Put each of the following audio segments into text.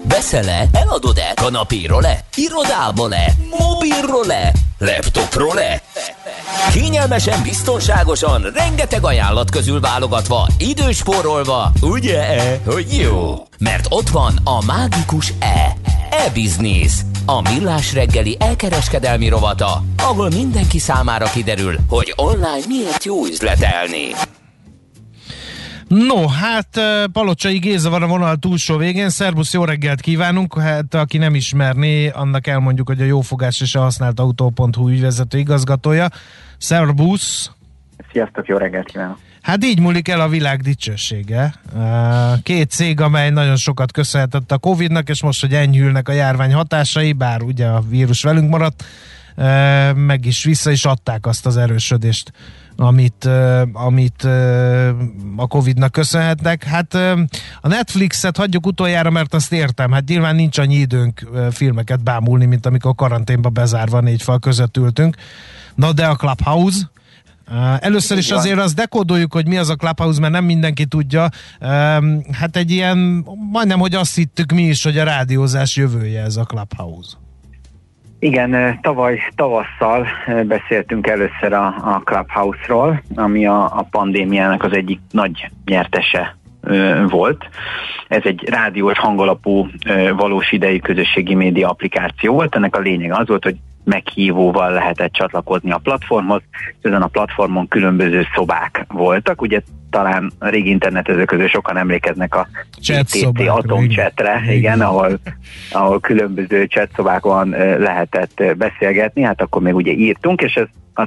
Veszel-e? Eladod-e? Kanapéról-e? Irodából-e? Mobilról-e? Laptopról-e? Kényelmesen, biztonságosan, rengeteg ajánlat közül válogatva, időspórolva, ugye-e, hogy jó? Mert ott van a mágikus e-business, a Millás reggeli elkereskedelmi rovata, ahol mindenki számára kiderül, hogy online miért jó üzletelni. No, hát Palocsai Géza van a vonal túlsó végén. Szerbusz, jó reggelt kívánunk. Hát aki nem ismerné, annak elmondjuk, hogy a Jófogás és a Használt Autó.hu ügyvezető igazgatója. Szerbusz! Sziasztok, jó reggelt kívánok! Hát így múlik el a világ dicsősége. Két cég, amely nagyon sokat köszönhetett a Covid-nak, és most, hogy enyhülnek a járvány hatásai, bár ugye a vírus velünk maradt, meg is vissza is adták azt az erősödést, amit a Covid-nak köszönhetnek. Hát a Netflixet hagyjuk utoljára, mert azt értem, hát nyilván nincs annyi időnk filmeket bámulni, mint amikor karanténba bezárva 4 fal között ültünk. Na de a Clubhouse, először is azért azt dekódoljuk, hogy mi az a Clubhouse, mert nem mindenki tudja. Hát egy ilyen, majdnem, hogy azt hittük mi is, hogy a rádiózás jövője ez a Clubhouse. Igen, tavaly tavasszal beszéltünk először a Clubhouse-ról, ami a pandémiának az egyik nagy nyertese volt. Ez egy rádiós hangalapú valós idejű közösségi média applikáció volt. Ennek a lényeg az volt, hogy meghívóval lehetett csatlakozni a platformhoz, és ezen a platformon különböző szobák voltak. Ugye talán a régi internetezők közül sokan emlékeznek a TC atomcsetre, igen, ahol különböző chatszobákon lehetett beszélgetni, hát akkor még ugye írtunk, és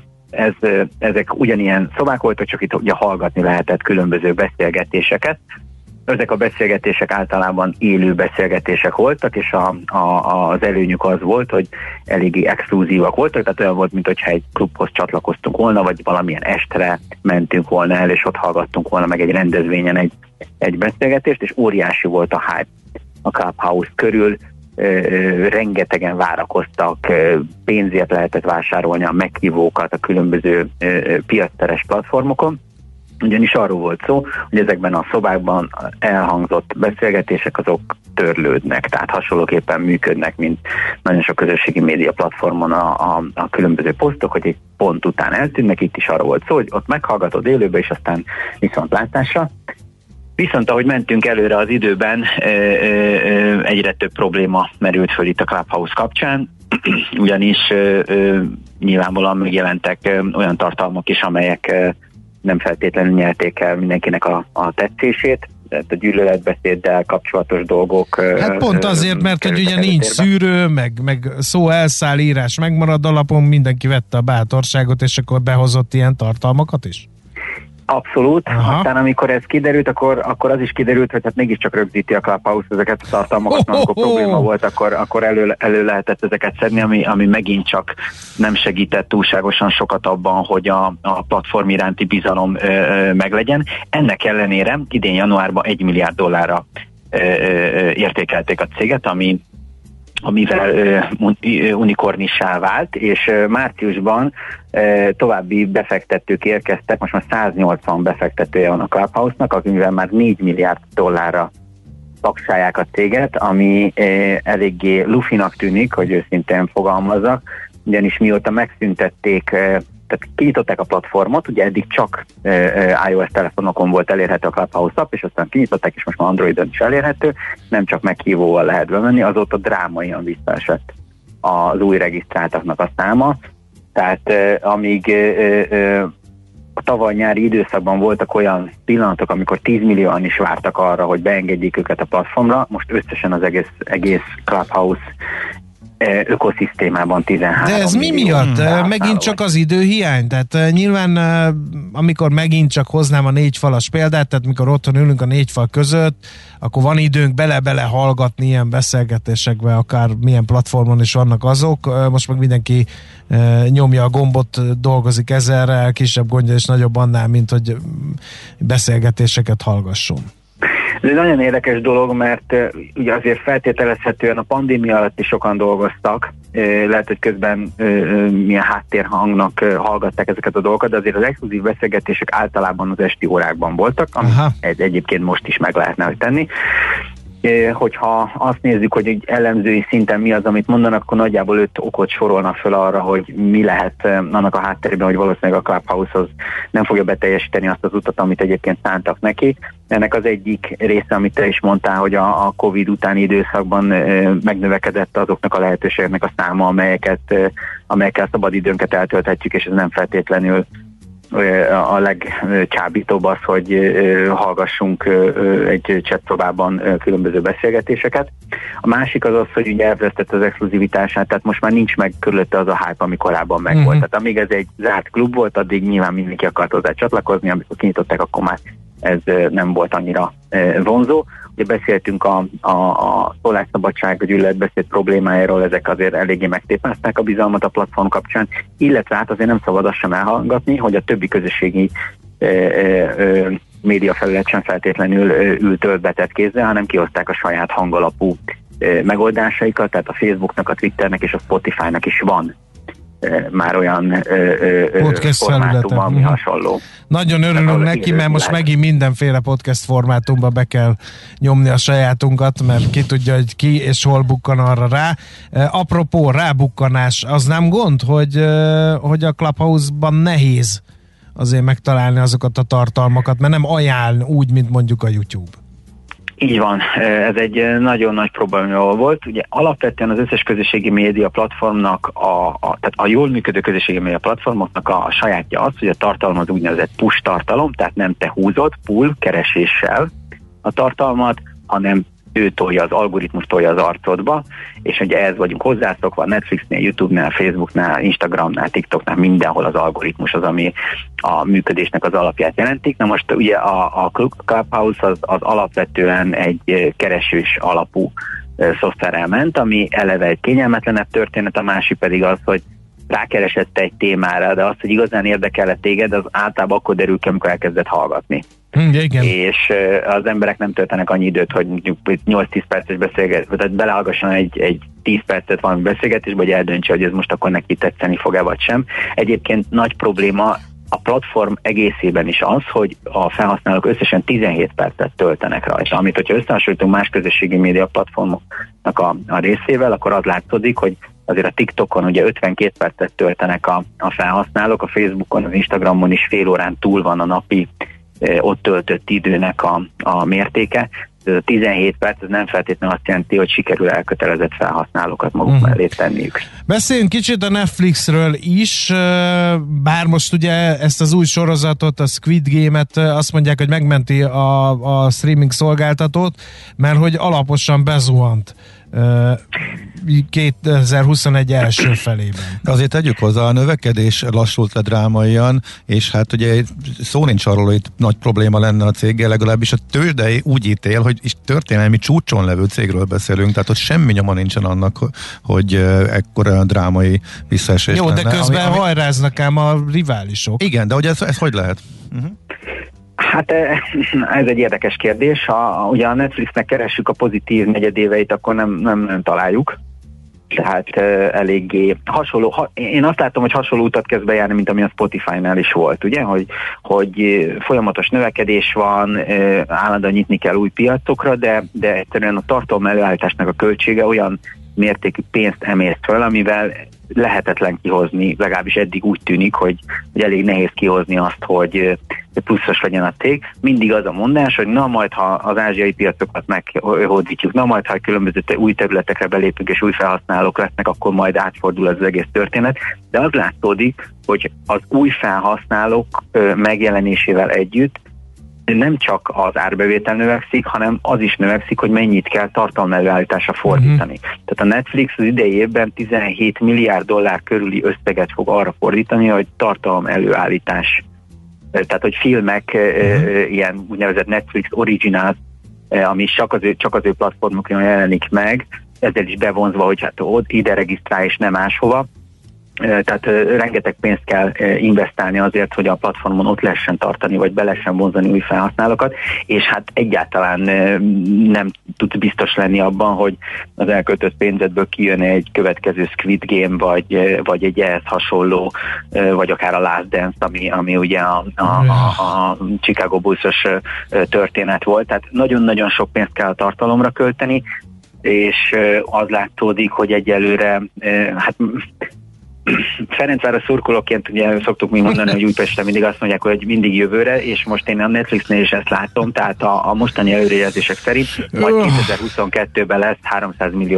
ezek ugyanilyen szobák voltak, csak itt ugye hallgatni lehetett különböző beszélgetéseket. Ezek a beszélgetések általában élő beszélgetések voltak, és az előnyük az volt, hogy eléggé exkluzívak voltak, tehát olyan volt, mintha egy klubhoz csatlakoztunk volna, vagy valamilyen estre mentünk volna el, és ott hallgattunk volna meg egy rendezvényen egy beszélgetést, és óriási volt a hype a Clubhouse körül, rengetegen várakoztak, pénzért lehetett vásárolni a meghívókat a különböző piacteres platformokon, ugyanis arról volt szó, hogy ezekben a szobákban elhangzott beszélgetések azok törlődnek, tehát hasonlóképpen működnek, mint nagyon sok közösségi média platformon a különböző posztok, hogy egy pont után eltűnnek, itt is arról volt szó, hogy ott meghallgatod élőbe, és aztán viszontlátásra. Viszont ahogy mentünk előre az időben, egyre több probléma merült föl itt a Clubhouse kapcsán, ugyanis nyilvánvalóan megjelentek olyan tartalmak is, amelyek nem feltétlenül nyerték el mindenkinek a tetszését, tehát a gyűlöletbeszéddel kapcsolatos dolgok. Hát pont azért, mert hogy ugye nincs szűrő, meg szó elszáll, írás megmarad alapon, mindenki vette a bátorságot, és akkor behozott ilyen tartalmakat is? Abszolút. Aha. Aztán amikor ez kiderült, akkor az is kiderült, hogy hát mégiscsak rögzíti a Clubhouse ezeket a tartalmakat, amikor probléma volt, akkor elő lehetett ezeket szedni, ami megint csak nem segített túlságosan sokat abban, hogy a platform iránti bizalom meglegyen. Ennek ellenére idén januárban $1 milliárd értékelték a céget, amivel unikornissá vált, és márciusban további befektetők érkeztek, most már 180 befektetője van a Clubhouse-nak, akivel már $4 milliárd taksálják a céget, ami eléggé lufinak tűnik, hogy őszintén fogalmazzak, ugyanis mióta megszüntették, tehát kinyitották a platformot, ugye eddig csak iOS telefonokon volt elérhető a Clubhouse app, és aztán kinyitották, és most már Androidon is elérhető, nem csak meghívóval lehet bemenni, azóta drámaian visszaesett az új regisztráltaknak a száma, tehát amíg a tavaly nyári időszakban voltak olyan pillanatok, amikor 10 millióan is vártak arra, hogy beengedjék őket a platformra, most összesen az egész Clubhouse ökoszisztémában 13 De ez mi miatt? Megint csak az időhiány? Tehát nyilván, amikor megint csak hoznám a 4 falas példát, tehát mikor otthon ülünk a 4 fal között, akkor van időnk bele-bele hallgatni ilyen beszélgetésekbe, akár milyen platformon is vannak azok. Most meg mindenki nyomja a gombot, dolgozik ezerrel, kisebb gondja és nagyobb annál, mint hogy beszélgetéseket hallgasson. Ez egy nagyon érdekes dolog, mert ugye azért feltételezhetően a pandémia alatt is sokan dolgoztak, lehet, hogy közben milyen háttérhangnak hallgatták ezeket a dolgokat, de azért az exkluzív beszélgetések általában az esti órákban voltak, amit egyébként most is meg lehetne hogy tenni. Hogyha azt nézzük, hogy egy elemzői szinten mi az, amit mondanak, akkor nagyjából 5 okot sorolnak föl arra, hogy mi lehet annak a hátterében, hogy valószínűleg a Clubhouse az nem fogja beteljesíteni azt az utat, amit egyébként szántak neki. Ennek az egyik része, amit te is mondtál, hogy a Covid utáni időszakban megnövekedett azoknak a lehetőségeknek a száma, amelyekkel szabadidőnket eltölthetjük, és ez nem feltétlenül a legcsábítóbb az, hogy hallgassunk egy chatszobában különböző beszélgetéseket. A másik az, hogy ugye elvesztett az exkluzivitását, tehát most már nincs meg körülötte az a hype, ami korábban megvolt. Tehát amíg ez egy zárt klub volt, addig nyilván mindenki akart hozzá csatlakozni, amikor kinyitották, akkor már ez nem volt annyira vonzó. Ugye beszéltünk a szólásszabadság, a gyűlöletbeszéd problémájáról, ezek azért eléggé megtépázták a bizalmat a platform kapcsán, illetve hát azért nem szabad azt sem elhallgatni, hogy a többi közösségi médiafelület sem feltétlenül ült töltbetett kézzel, hanem kihozták a saját hangalapú megoldásaikat, tehát a Facebooknak, a Twitternek és a Spotify-nak is van már olyan formátum, ami hasonló. Nagyon örülünk neki, mert most megint mindenféle podcast formátumba be kell nyomni a sajátunkat, mert ki tudja, hogy ki és hol bukkan arra rá. Apropó rábukkanás, az nem gond, hogy a Clubhouse-ban nehéz azért megtalálni azokat a tartalmakat, mert nem ajánl úgy, mint mondjuk a YouTube. Így van, ez egy nagyon nagy probléma volt. Ugye alapvetően az összes közösségi média platformnak, tehát a jól működő közösségi média platformoknak a sajátja az, hogy a tartalom az úgynevezett push tartalom, tehát nem te húzod, pull, kereséssel a tartalmat, hanem ő tolja, az algoritmus tolja az arcodba, és ugye ehhez vagyunk hozzászokva, Netflixnél, YouTube-nál, Facebooknál, Instagramnál, TikToknál, mindenhol az algoritmus az, ami a működésnek az alapját jelentik. Na most ugye a Clubhouse az alapvetően egy keresős alapú szoftverrel ment, ami eleve egy kényelmetlenebb történet, a másik pedig az, hogy rákeresett egy témára, de az, hogy igazán érdekel téged, az általában akkor derül ki, amikor elkezdett hallgatni. Igen. És az emberek nem töltenek annyi időt, hogy mondjuk 8-10 perces beszélgetés, tehát belehallgasson egy 10 percet valami beszélgetésbe, hogy eldöntse, hogy ez most akkor neki tetszeni fog-e vagy sem. Egyébként nagy probléma a platform egészében is az, hogy a felhasználók összesen 17 percet töltenek rajta, amit hogyha összehasonlítunk más közösségi média platformoknak a részével, akkor az látszódik, hogy azért a TikTokon ugye 52 percet töltenek a felhasználók, a Facebookon, az Instagramon is fél órán túl van a napi ott töltött időnek a mértéke. Ez a 17 perc, ez nem feltétlenül azt jelenti, hogy sikerül elkötelezett felhasználókat maguk mellé tenniük. Beszéljünk kicsit a Netflixről is, bár most ugye ezt az új sorozatot, a Squid Game-et azt mondják, hogy megmenti a streaming szolgáltatót, mert hogy alaposan bezuhant 2021 első felében. Azért tegyük hozzá, a növekedés lassult le drámaian, és hát ugye szó nincs arról, hogy nagy probléma lenne a céggel, legalábbis a tőzsde úgy ítél, hogy is történelmi csúcson levő cégről beszélünk, tehát ott semmi nyoma nincsen annak, hogy ekkora drámai visszaesés lenne. Jó, de közben hajráznak ám a riválisok. Igen, de hogy ez hogy lehet? Hát ez egy érdekes kérdés. Ha ugye a Netflixnek keressük a pozitív negyedéveit, akkor nem találjuk. Tehát eléggé hasonló. Én azt látom, hogy hasonló utat kezd bejárni, mint ami a Spotify-nál is volt, ugye? Hogy folyamatos növekedés van, állandóan nyitni kell új piacokra, de egyszerűen a tartalom előállításnak a költsége olyan mértékű pénzt emészt föl, amivel lehetetlen kihozni, legalábbis eddig úgy tűnik, hogy elég nehéz kihozni azt, hogy pluszos legyen a cég. Mindig az a mondás, hogy na majd, ha az ázsiai piacokat meghódítjuk, na majd, ha különböző új területekre belépünk és új felhasználók lesznek, akkor majd átfordul az egész történet. De az látszódik, hogy az új felhasználók megjelenésével együtt nem csak az árbevétel növekszik, hanem az is növekszik, hogy mennyit kell tartalom előállításra fordítani. Tehát a Netflix az idei évben 17 milliárd dollár körüli összeget fog arra fordítani, hogy tartalom előállítás, tehát hogy filmek, ilyen úgynevezett Netflix Originals, ami csak az ő platformokon jelenik meg, ezzel is bevonzva, hogy hát ide regisztrál és nem máshova. Tehát rengeteg pénzt kell investálni azért, hogy a platformon ott lehessen tartani, vagy be lehessen vonzani új felhasználókat, és hát egyáltalán nem tud biztos lenni abban, hogy az elköltött pénzedből kijön egy következő Squid Game, vagy egy ehhez hasonló, vagy akár a Last Dance, ami ugye a Chicago Bulls-os történet volt. Tehát nagyon-nagyon sok pénzt kell a tartalomra költeni, és az látszik, hogy egyelőre, hát Ferencváros szurkolóként ugye szoktuk mi mondani, hogy Újpesten mindig azt mondják, hogy mindig jövőre, és most én a Netflixnél is ezt látom, tehát a mostani előrejelzések szerint majd 2022-ben lesz $300 millió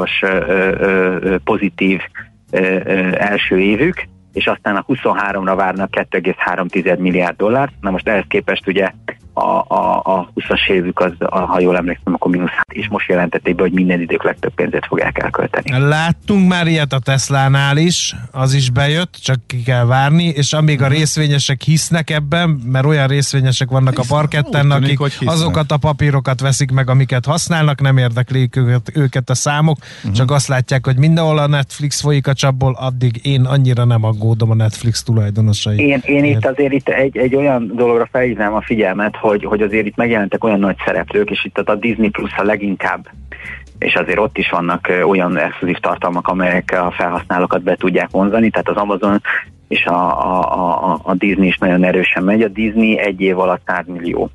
pozitív első évük, és aztán a 23-ra várnak $2,3 milliárd. Na most ehhez képest ugye a 20-as évük az, ha jól emlékszem, akkor mínusz, és most jelentették be, hogy minden idők legtöbb pénzét fogják elkölteni. Láttunk már ilyet a Teslánál is, az is bejött, csak ki kell várni, és amíg a részvényesek hisznek ebben, mert olyan részvényesek vannak a parketten, akik azokat a papírokat veszik meg, amiket használnak, nem érdeklik őket a számok, csak azt látják, hogy mindenhol a Netflix folyik a csapból, addig én annyira nem aggódom a Netflix tulajdonosai. Én itt egy olyan dologra felhívnám a figyelmet, hogy azért itt megjelentek olyan nagy szereplők, és itt a Disney Plus a leginkább, és azért ott is vannak olyan exkluzív tartalmak, amelyek a felhasználókat be tudják vonzani, tehát az Amazon és a Disney is nagyon erősen megy. A Disney egy év alatt 100 millió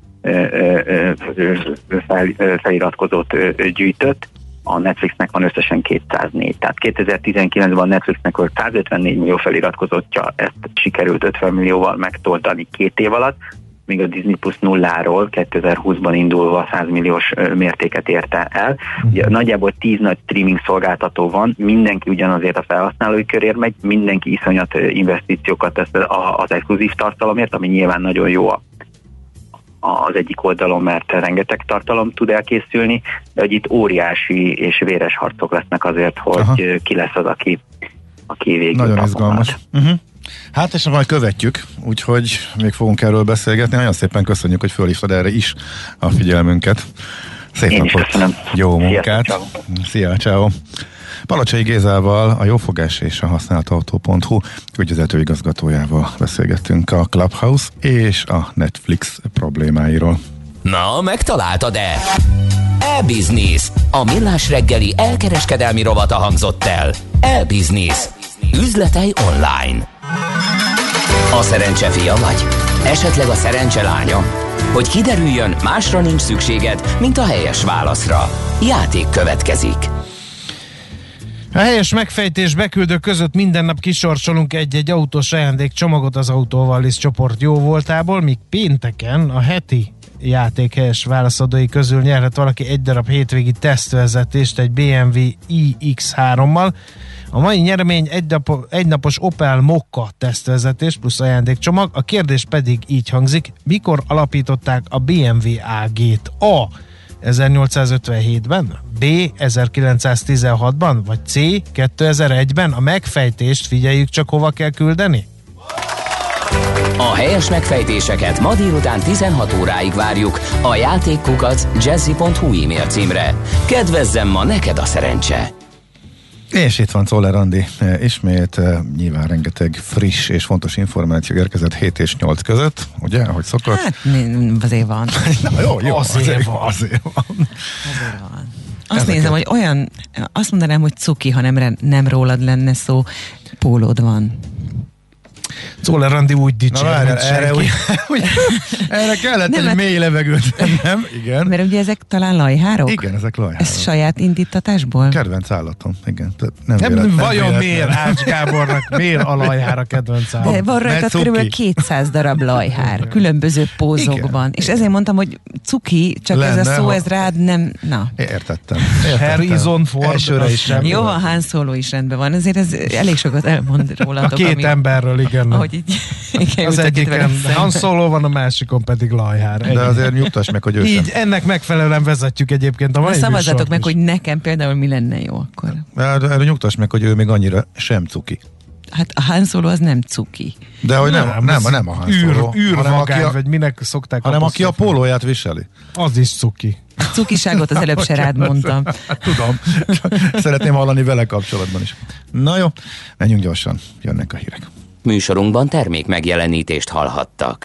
feliratkozót gyűjtött, a Netflixnek van összesen 204. Tehát 2019-ben a Netflixnek volt 154 millió feliratkozottja, ezt sikerült 50 millióval megtoltani 2 év alatt, míg a Disney Plus nulláról 2020-ban indulva 100 milliós mértéket érte el. Ugye, nagyjából 10 nagy streaming szolgáltató van, mindenki ugyanazért a felhasználói körért megy, mindenki iszonyat investíciókat tesz az exkluzív tartalomért, ami nyilván nagyon jó az egyik oldalon, mert rengeteg tartalom tud elkészülni, de hogy itt óriási és véres harcok lesznek azért, hogy ki lesz az, aki végül nagyon izgalmas. Hát és majd követjük, úgyhogy még fogunk erről beszélgetni. Nagyon szépen köszönjük, hogy fölhívtad erre is a figyelmünket. Szép Én napot, jó munkát. Szia, ciao. Palocsai Gézával, a Jófogás és a használtautó.hu ügyvezető igazgatójával beszélgettünk a Clubhouse és a Netflix problémáiról. Na, megtaláltad-e? E-Business. A millás reggeli elkereskedelmi rovata hangzott el. E-Business. Üzletei online. A szerencse fia vagy? Esetleg a szerencse lánya? Hogy kiderüljön, másra nincs szükséged, mint a helyes válaszra. Játék következik. A helyes megfejtés beküldők között minden nap kisorsolunk egy-egy autós ajándékcsomagot az Autóvallis csoport jó voltából, míg pénteken a heti játék helyes válaszadói közül nyerhet valaki egy darab hétvégi tesztvezetést egy BMW iX3-mal. A mai nyeremény egynapos Opel Mokka tesztvezetés plusz ajándékcsomag. A kérdés pedig így hangzik: mikor alapították a BMW AG-t? A. 1857-ben, B. 1916-ban, vagy C. 2001-ben? A megfejtést figyeljük csak, hova kell küldeni. A helyes megfejtéseket ma délután 16 óráig várjuk a játékkukac@jazzy.hu e-mail címre. Kedvezzem ma neked a szerencse! És itt van Czoller Andi ismét, nyilván rengeteg friss és fontos információ érkezett 7 és 8 között, ugye, ahogy szokott? Hát azért van. Na, jó, azért van. Azért van. Azt nézem, hogy olyan, azt mondanám, hogy cuki, ha nem rólad lenne szó, pólód van. Czoller Andi úgy dicsér, mint senki. Erre kellett egy mély levegőt vennem, igen. Mert ugye ezek talán lajhárok? Igen, ezek lajhárok. Ez saját indítatásból? Kedvenc állatom, igen. Vajon miért Ács Gábornak, miért a lajhár a kedvenc állatom? De van rajta kb. 200 darab lajhár, különböző pózokban. És ezért mondtam, hogy cuki, csak lenne, ez a szó, ez rád nem... Na. Értettem. Harrison Ford. Jó, a Han Solo is rendben van, azért ez elég sokat elmond rólatok. A két emberről, igen. Ahogy így, igen, az egyiken Han Solo van, a másikon pedig lajhár. De azért nyugtass meg, hogy ő így sem. Ennek megfelelően vezetjük egyébként a mai szavazzatok meg, hogy nekem például mi lenne jó akkor. Erre nyugtass meg, hogy ő még annyira sem cuki. Hát a Han Solo az nem cuki. De hogy nem a Han Solo. Űrvagány, vagy minek szokták. Hanem aki a pólóját viseli. Az is cuki. A cukiságot az előbb se rád mondtam. Tudom. Szeretném hallani vele kapcsolatban is. Na jó, menjünk gyorsan. Jönnek a hírek. Műsorunkban termék megjelenítést hallhattak.